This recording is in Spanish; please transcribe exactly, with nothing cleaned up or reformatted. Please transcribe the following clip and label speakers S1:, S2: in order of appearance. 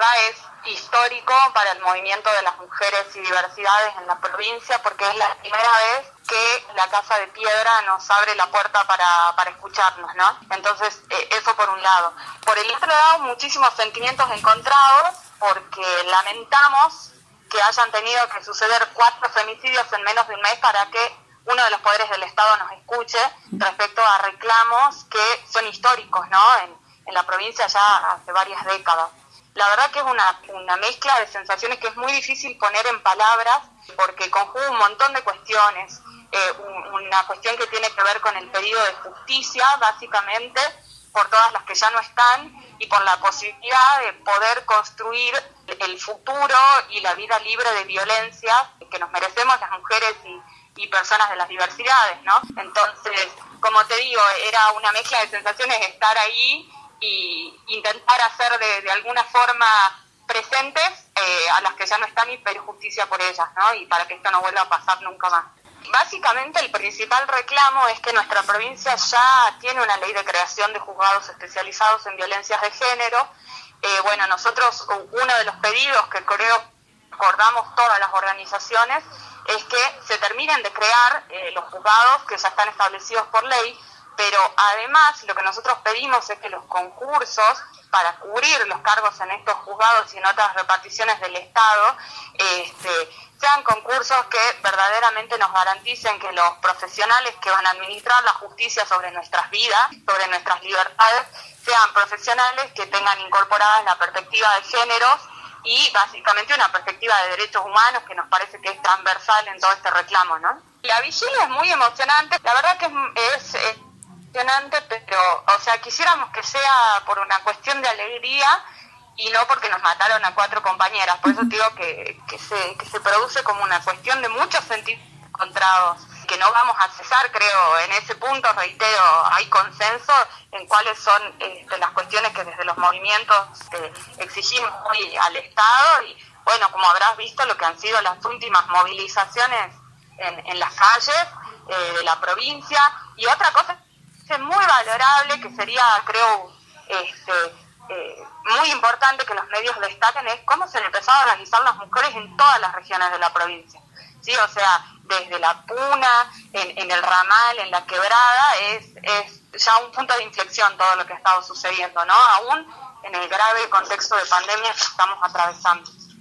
S1: verdad es histórico para el movimiento de las mujeres y diversidades en la provincia, porque es la primera vez que la Casa de Piedra nos abre la puerta para, para escucharnos, ¿no? Entonces, eh, eso por un lado. Por el otro lado, muchísimos sentimientos encontrados, porque lamentamos que hayan tenido que suceder cuatro femicidios en menos de un mes para que uno de los poderes del Estado nos escuche respecto a reclamos que son históricos, ¿no? En, en la provincia ya hace varias décadas. La verdad que es una, una mezcla de sensaciones que es muy difícil poner en palabras porque conjuga un montón de cuestiones. Eh, un, una cuestión que tiene que ver con el pedido de justicia, básicamente, por todas las que ya no están y por la posibilidad de poder construir el futuro y la vida libre de violencia que nos merecemos las mujeres y, y personas de las diversidades, ¿no? Entonces, como te digo, era una mezcla de sensaciones estar ahí y intentar hacer de, de alguna forma presentes eh, a las que ya no están y pedir justicia por ellas, ¿no? Y para que esto no vuelva a pasar nunca más. Básicamente el principal reclamo es que nuestra provincia ya tiene una ley de creación de juzgados especializados en violencias de género. Eh, bueno, nosotros, uno de los pedidos que creo acordamos todas las organizaciones es que se terminen de crear eh, los juzgados que ya están establecidos por ley, pero además lo que nosotros pedimos es que los concursos para cubrir los cargos en estos juzgados y en otras reparticiones del Estado este, sean concursos que verdaderamente nos garanticen que los profesionales que van a administrar la justicia sobre nuestras vidas, sobre nuestras libertades, sean profesionales que tengan incorporadas la perspectiva de géneros y básicamente una perspectiva de derechos humanos que nos parece que es transversal en todo este reclamo, ¿no? La vigilia es muy emocionante, la verdad que es... es, es pero, o sea, quisiéramos que sea por una cuestión de alegría y no porque nos mataron a cuatro compañeras. Por eso digo que, que, se, que se produce como una cuestión de muchos sentimientos encontrados, que no vamos a cesar, creo, en ese punto, reitero, hay consenso en cuáles son este, las cuestiones que desde los movimientos este, exigimos hoy al Estado y, bueno, como habrás visto, lo que han sido las últimas movilizaciones en, en las calles eh, de la provincia. Y otra cosa es muy valorable, que sería, creo, este, eh, muy importante que los medios destaquen, es cómo se han empezado a organizar las mujeres en todas las regiones de la provincia. Sí, o sea, desde la Puna, en, en el Ramal, en la Quebrada, es, es ya un punto de inflexión todo lo que ha estado sucediendo, ¿no? Aún en el grave contexto de pandemia que estamos atravesando.